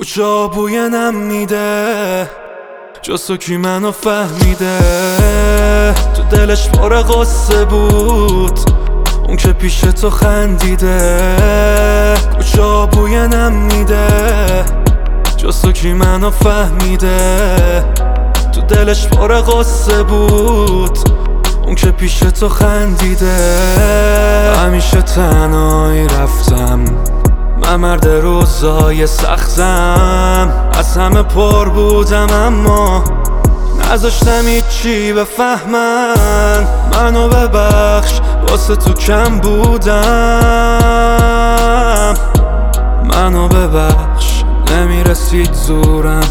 کجا بوی نم میده جز تو کی منو فهمیده. تو دلش پر غصه بود اون که پیش تو خندیده. کجا بوی نم میده جز تو کی منو فهمیده. تو دلش پر غصه بود اون که پیش تو خندیده. همیشه تنهایی رفتم، من مرد روزای سختم، از همه پر بودم اما نذاشتم هیچی بفهمن. منو ببخش واسه تو کم بودم، منو ببخش نمیرسید زورم.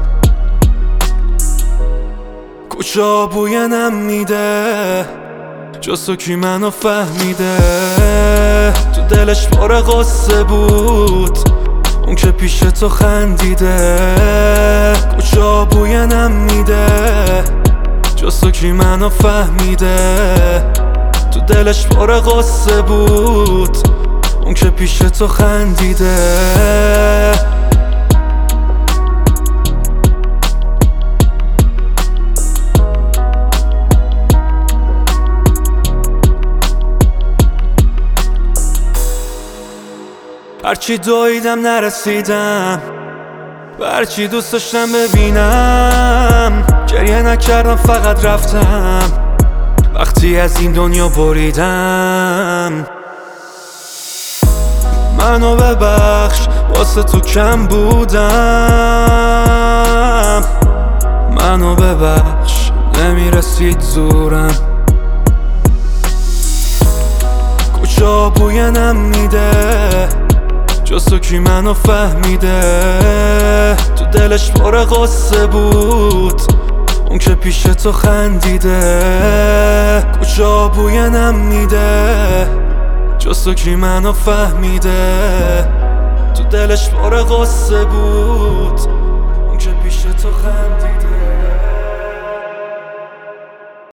کجا بوی نم میده جز تو کی منو فهمیده. تو دلش پر غصه بود اون که پیش تو خندیده. کجا بوی نم میده جز تو کی منو فهمیده. تو دلش پر غصه بود اون که پیش تو خندیده. هرچی دویدم نرسیدم، هرچی دوست داشتم ببینم. گریه نکردم فقط رفتم وقتی از این دنیا بریدم. منو ببخش واسه تو کم بودم، منو ببخش نمیرسید زورم. کجا بوی نم میده جز تو کی منو فهمیده. تو دلش پر غصه بود اون که پیش تو خندیده. کجا بوی نم میده جز تو کی منو فهمیده. تو دلش پر غصه بود اون که پیش تو خندیده.